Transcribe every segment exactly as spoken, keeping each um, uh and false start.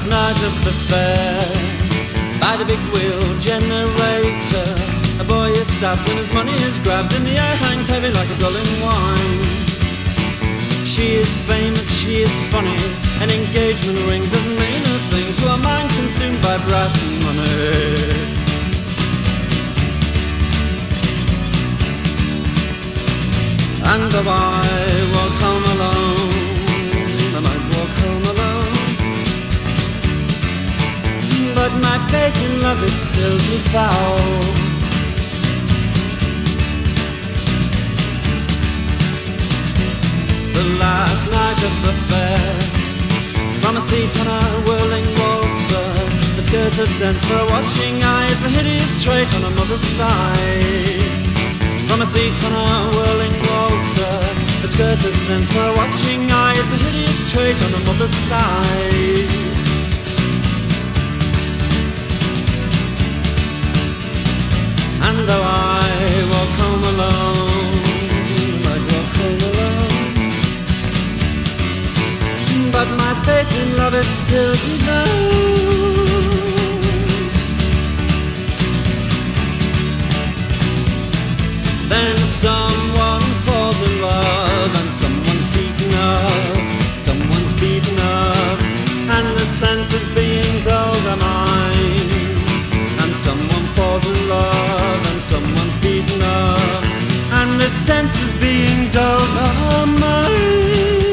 last night of the fair, by the big wheel generator, a boy is stopped and his money is grabbed, and the air hangs heavy like a gull in wine. She is famous, she is funny, an engagement ring doesn't mean a thing to a mind consumed by brass and money. And though I walk home alone, I might walk home alone, but my faith in love is still too foul. The last night of the fair, from a seat on a whirling waltzer, the skirt has sense for a watching eye. It's a hideous trait on a mother's side. From a seat on a whirling waltzer, the skirt has sense for a watching eye. It's a hideous trait on a mother's side. And though I walk home alone, I walk home alone, but my faith in love is still too low. Then someone falls in love, and someone's beaten up, someone's beaten up, and the sense of being dulled are mine. And someone falls in love, and someone's beaten up, and the sense of being dulled are mine.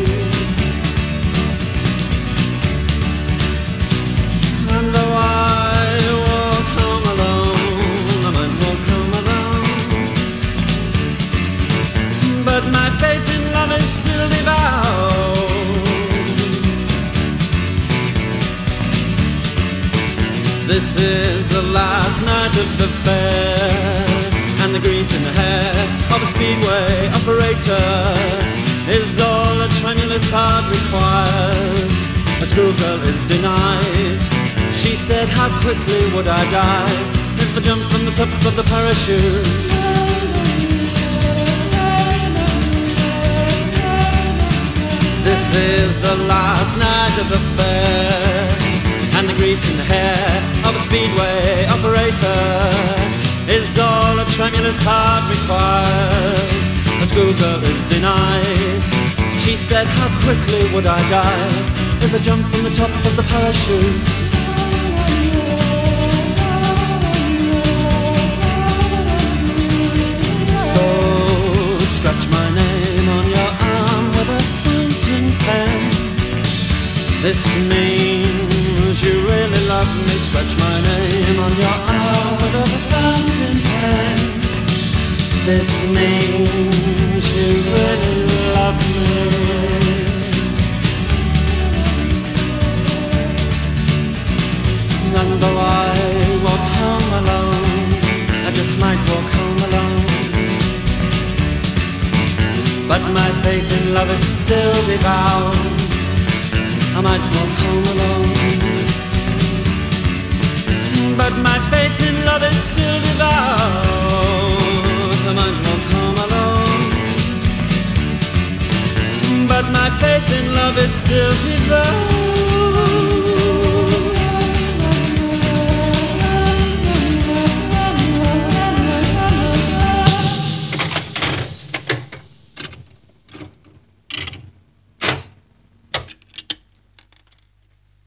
And though I walk home alone, I might walk home alone, but my faith in love is still devout. This is the last night of the fair, and the grease in the hair of a speedway operator is all a tremulous heart requires. A schoolgirl is denied. She said, how quickly would I die if I jumped from the top of the parachute? This is the last night of the fair, and the grease in the hair of a speedway operator is all a tremulous heart requires. A schoolgirl is denied. She said, how quickly would I die if I jumped from the top of the parachute? So scratch my name on your arm with a fountain pen. This means you really love me. Scratch my name on your arm with a fountain pen. This means you really love me. And though I walk home alone, I just might walk home alone, but my faith in love is still devout. I might walk home alone, but my faith in love is still devout. I might walk home alone, but my faith in love is still devout.